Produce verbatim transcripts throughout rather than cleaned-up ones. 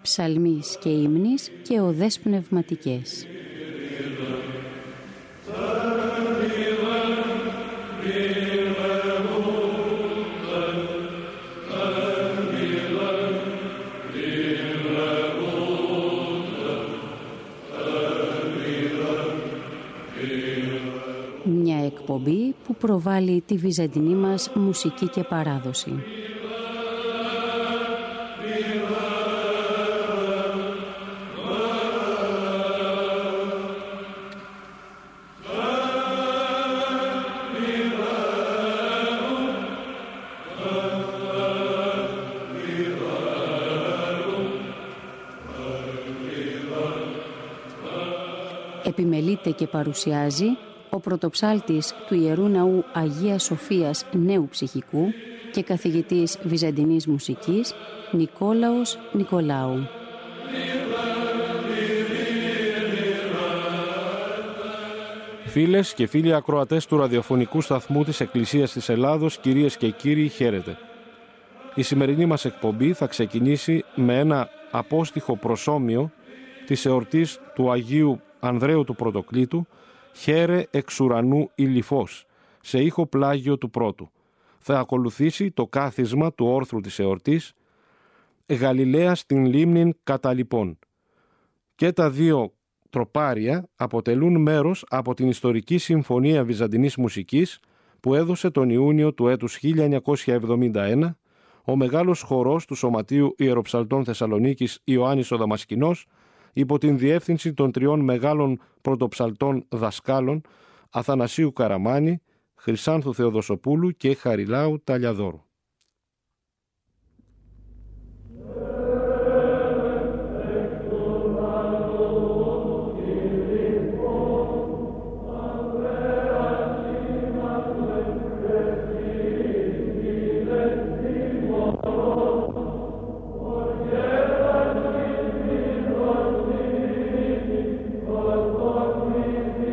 ψαλμής και ύμνης και οδές πνευματικές. Μια εκπομπή που προβάλλει τη βυζαντινή μας μουσική και παράδοση. Επιμελείται και παρουσιάζει ο πρωτοψάλτης του Ιερού Ναού Αγίας Σοφίας Νέου Ψυχικού και καθηγητής βυζαντινής μουσικής Νικόλαος Νικολάου. Φίλες και φίλοι ακροατές του ραδιοφωνικού σταθμού της Εκκλησίας της Ελλάδος, κυρίες και κύριοι, χαίρετε. Η σημερινή μας εκπομπή θα ξεκινήσει με ένα απόστιχο προσόμιο της εορτής του Αγίου Ανδρέου του Πρωτοκλήτου, «Χαίρε εξ ουρανού ηλιφός», σε ήχο πλάγιο του πρώτου. Θα ακολουθήσει το κάθισμα του όρθρου της εορτής, «Γαλιλαία στην λίμνην καταλιπών». Και τα δύο τροπάρια αποτελούν μέρος από την ιστορική Συμφωνία Βυζαντινής Μουσικής που έδωσε τον Ιούνιο του έτους χίλια εννιακόσια εβδομήντα ένα ο μεγάλος χορός του Σωματείου Ιεροψαλτών Θεσσαλονίκης Ιωάννης ο Δαμασκηνός, υπό την διεύθυνση των τριών μεγάλων πρωτοψαλτών δασκάλων Αθανασίου Καραμάνη, Χρυσάνθου Θεοδοσοπούλου και Χαριλάου Ταλιαδόρου.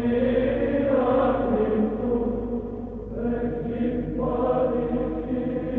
Thank you.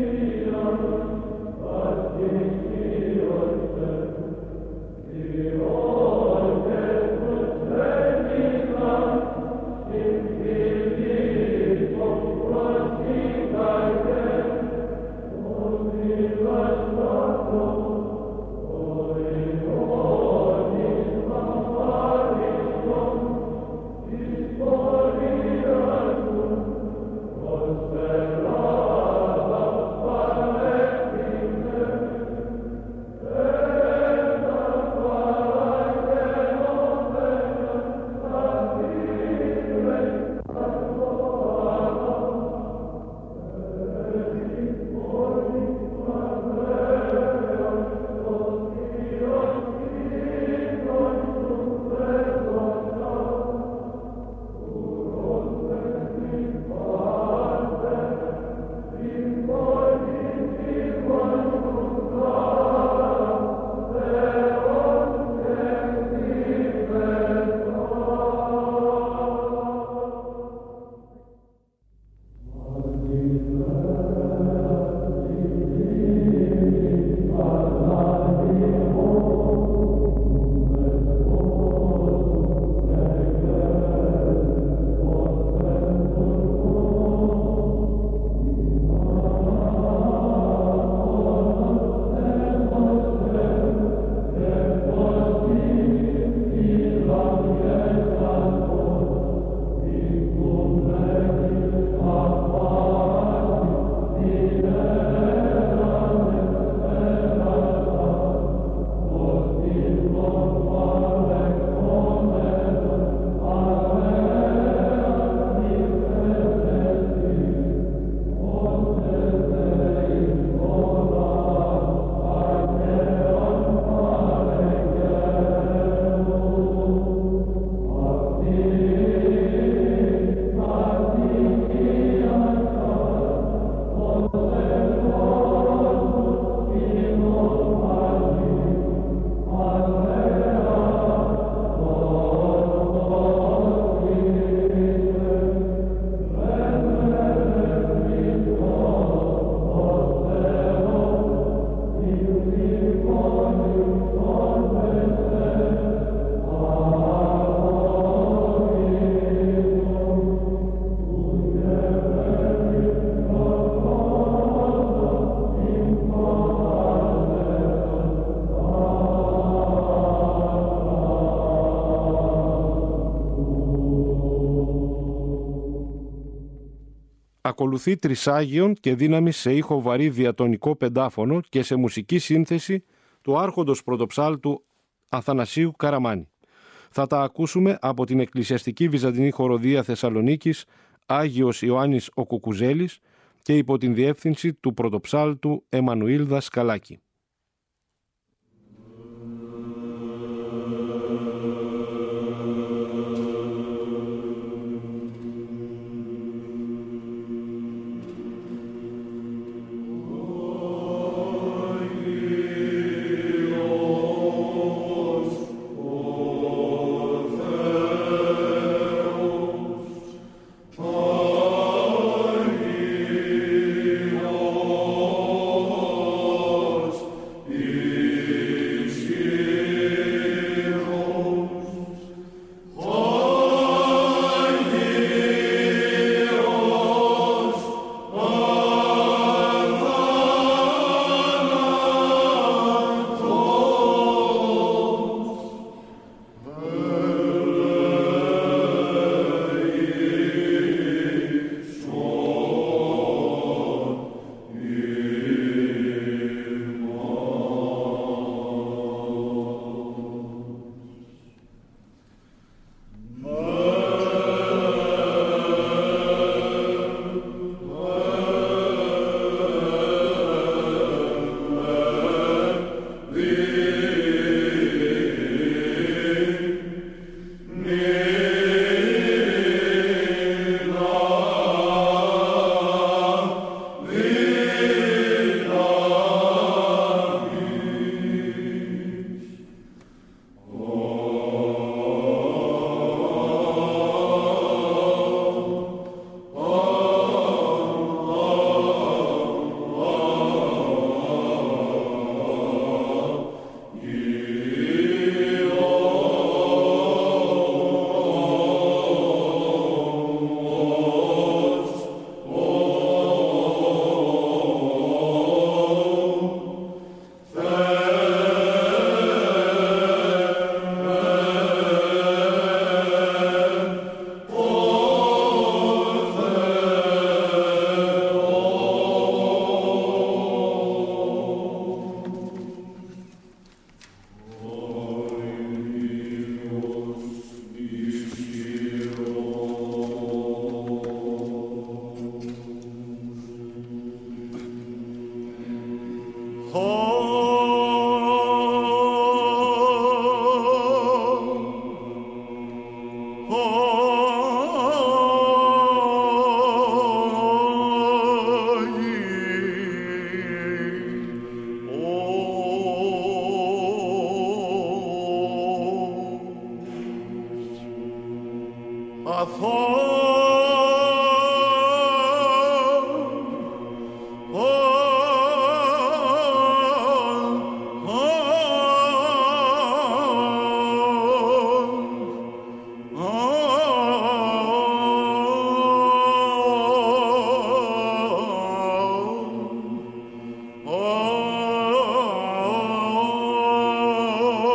Ακολουθεί τρισάγιον και δύναμη σε ήχο βαρύ διατονικό πεντάφωνο και σε μουσική σύνθεση του άρχοντος πρωτοψάλτου Αθανασίου Καραμάνη. Θα τα ακούσουμε από την Εκκλησιαστική Βυζαντινή Χοροδία Θεσσαλονίκης Άγιος Ιωάννης ο Κουκουζέλης και υπό την διεύθυνση του πρωτοψάλτου Εμμανουήλ Δασκαλάκη.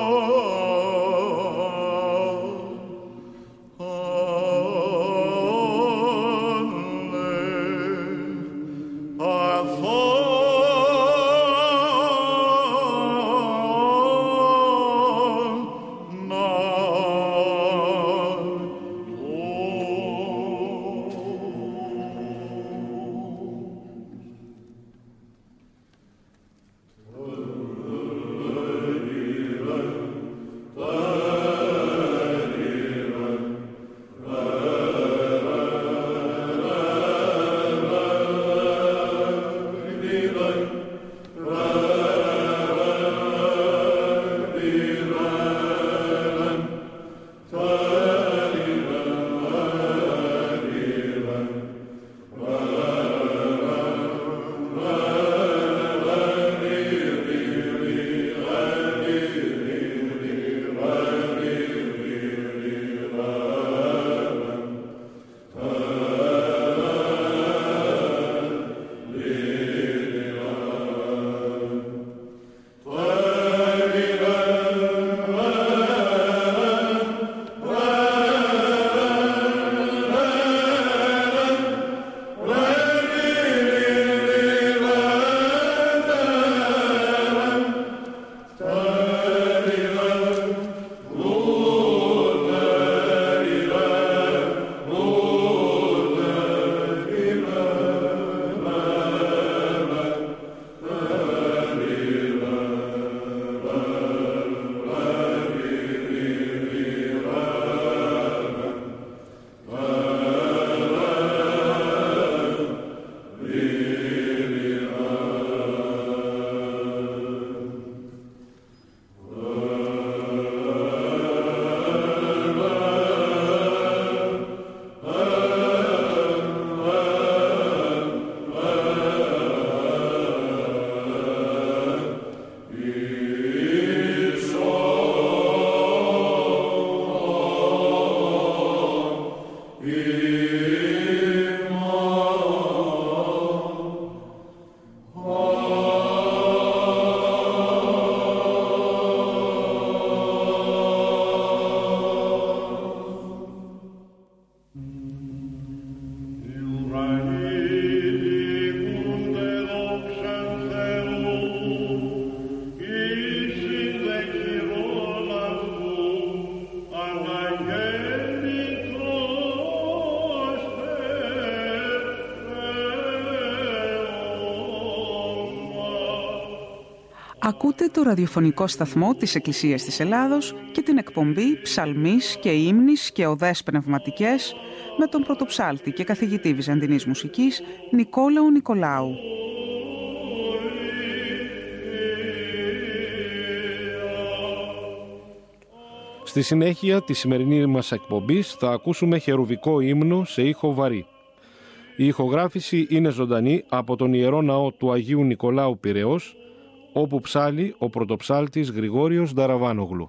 Oh Ακούτε το ραδιοφωνικό σταθμό της Εκκλησίας της Ελλάδος και την εκπομπή «Ψαλμής και ύμνης και οδές πνευματικές» με τον πρωτοψάλτη και καθηγητή Βυζαντινής μουσικής Νικόλαο Νικολάου. Στη συνέχεια της σημερινής μας εκπομπής θα ακούσουμε χερουβικό ύμνο σε ήχο βαρύ. Η ηχογράφηση είναι ζωντανή από τον Ιερό Ναό του Αγίου Νικολάου Πειραιώς, όπου ψάλλει ο πρωτοψάλτης Γρηγόριος Νταραβάνογλου.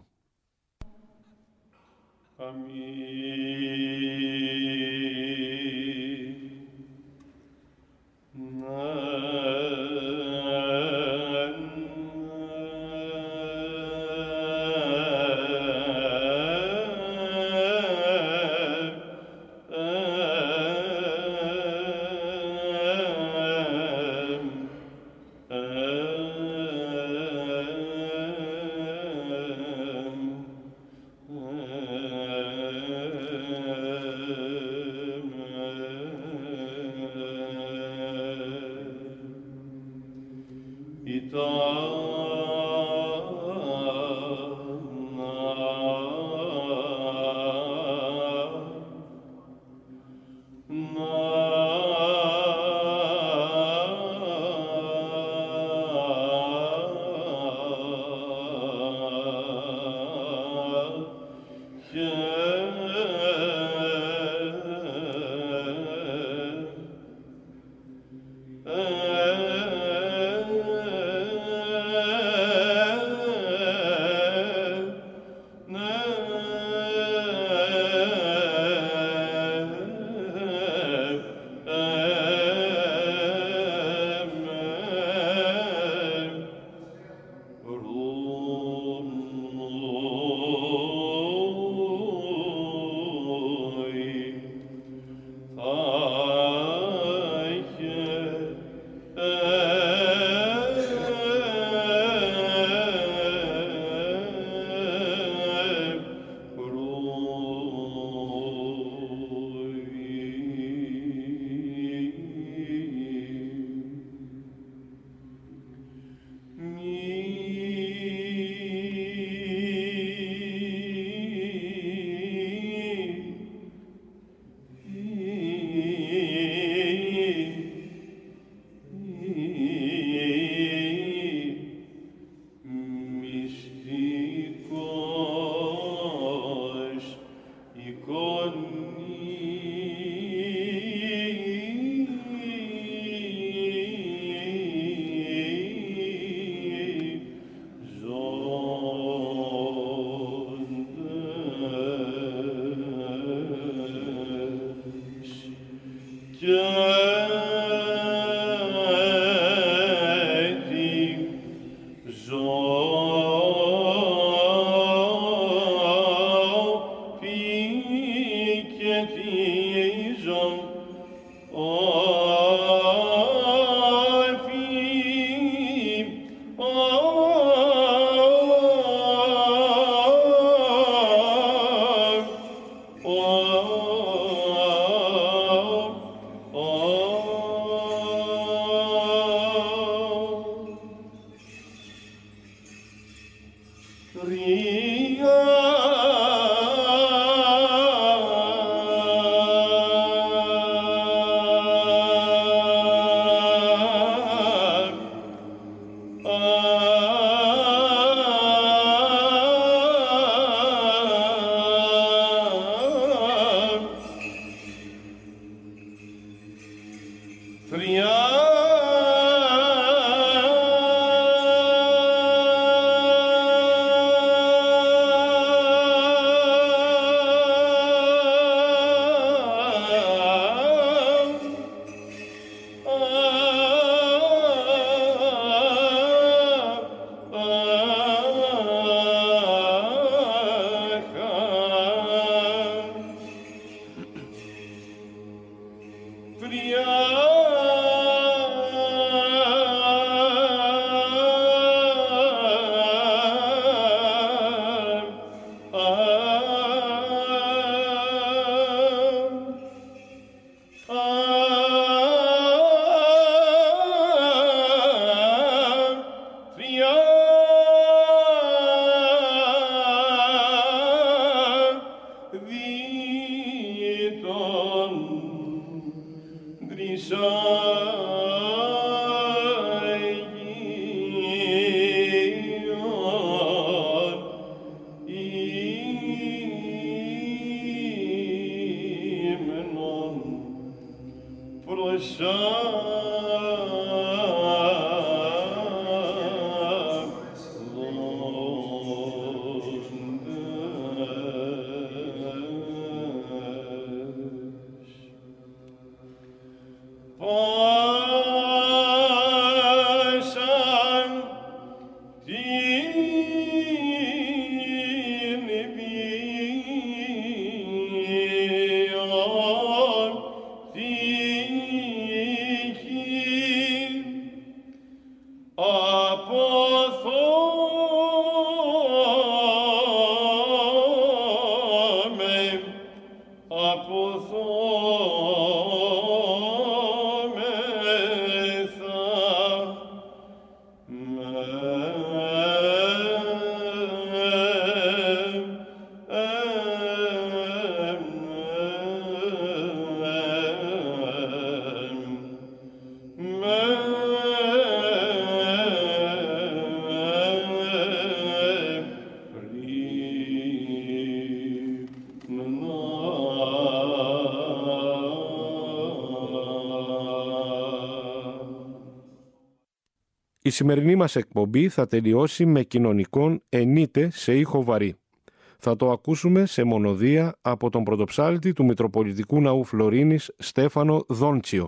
Η σημερινή μας εκπομπή θα τελειώσει με κοινωνικόν ενίτε σε ήχο βαρύ. Θα το ακούσουμε σε μονοδία από τον πρωτοψάλτη του Μητροπολιτικού Ναού Φλωρίνης Στέφανο Δόντσιο.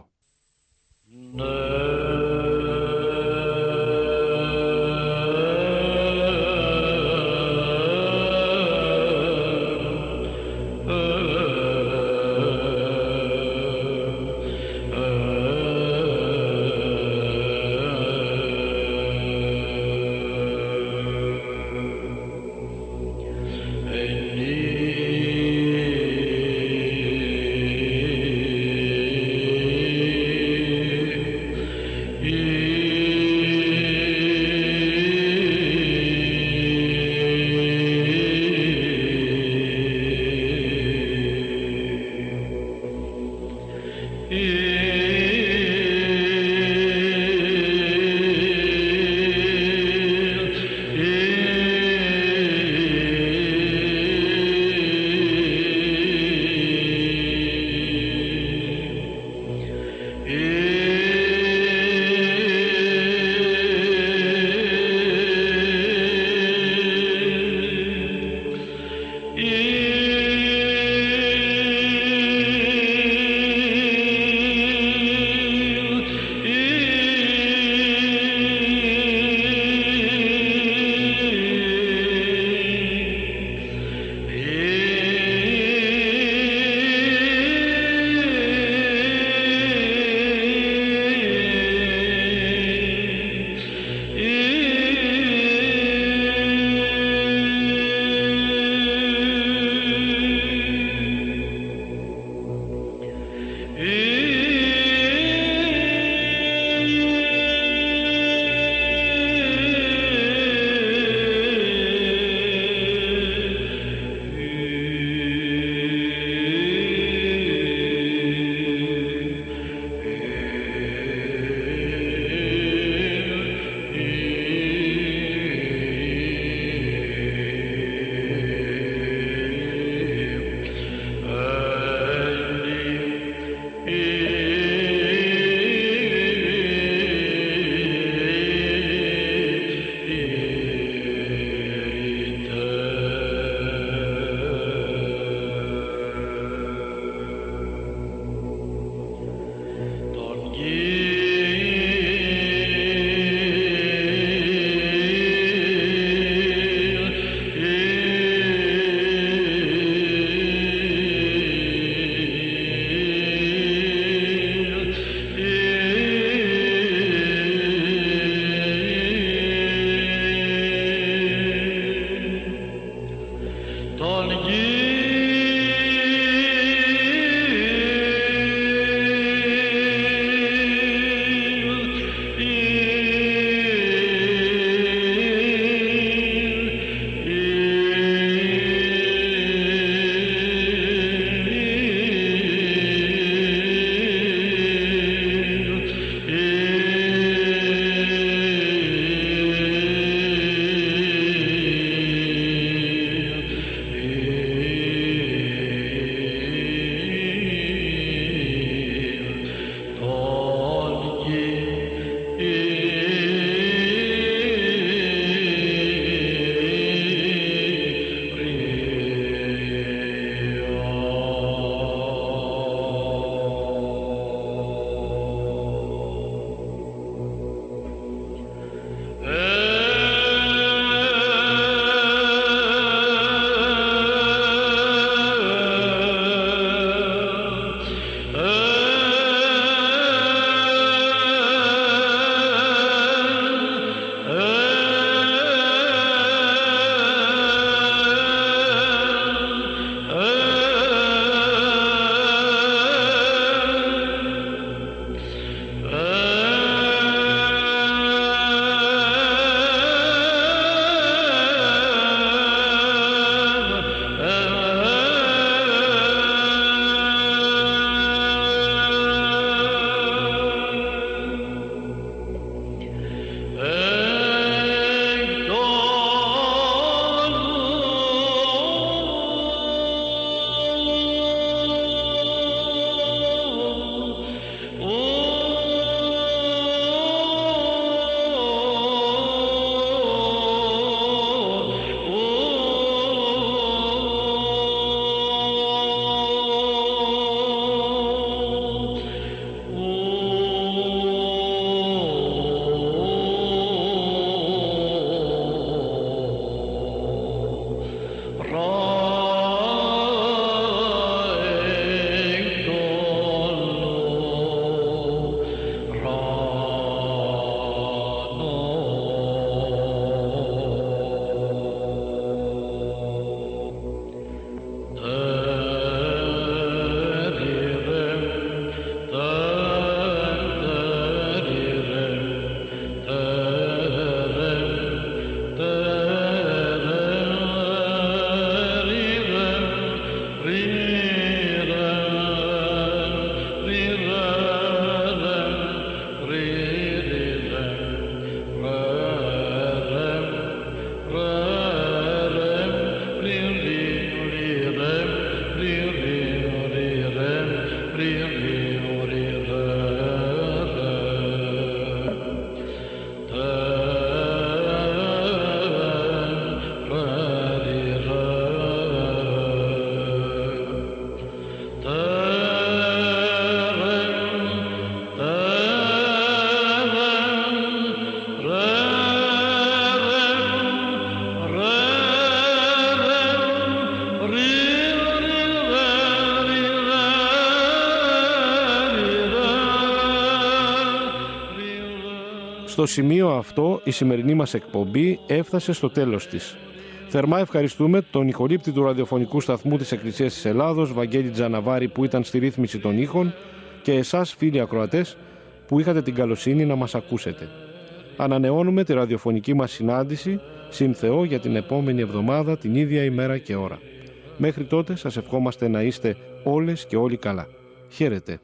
Στο σημείο αυτό η σημερινή μας εκπομπή έφτασε στο τέλος της. Θερμά ευχαριστούμε τον ηχολήπτη του ραδιοφωνικού σταθμού της Εκκλησίας της Ελλάδος, Βαγγέλη Τζαναβάρη, που ήταν στη ρύθμιση των ήχων, και εσάς φίλοι ακροατές που είχατε την καλοσύνη να μας ακούσετε. Ανανεώνουμε τη ραδιοφωνική μας συνάντηση συν Θεό για την επόμενη εβδομάδα την ίδια ημέρα και ώρα. Μέχρι τότε σας ευχόμαστε να είστε όλες και όλοι καλά. Χαίρετε.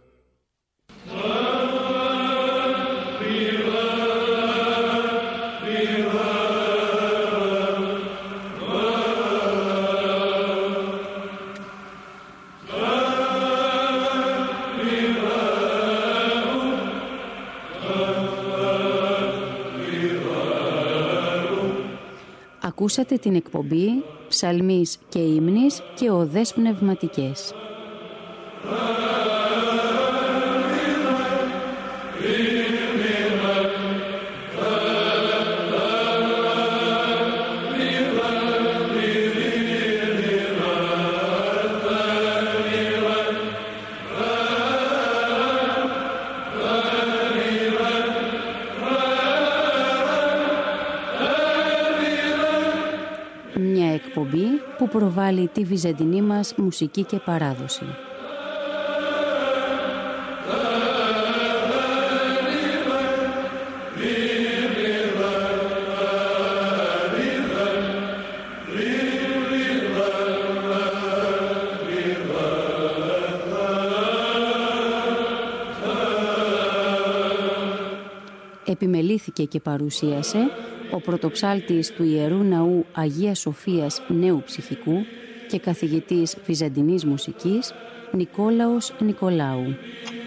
Ακούσατε την εκπομπή «Ψαλμής και ύμνης και οδές πνευματικές». Εκπομπή που προβάλλει τη βυζαντινή μας μουσική και παράδοση. Επιμελήθηκε και παρουσίασε ο πρωτοψάλτης του Ιερού Ναού Αγίας Σοφίας Νέου Ψυχικού και καθηγητής βυζαντινής μουσικής Νικόλαος Νικολάου.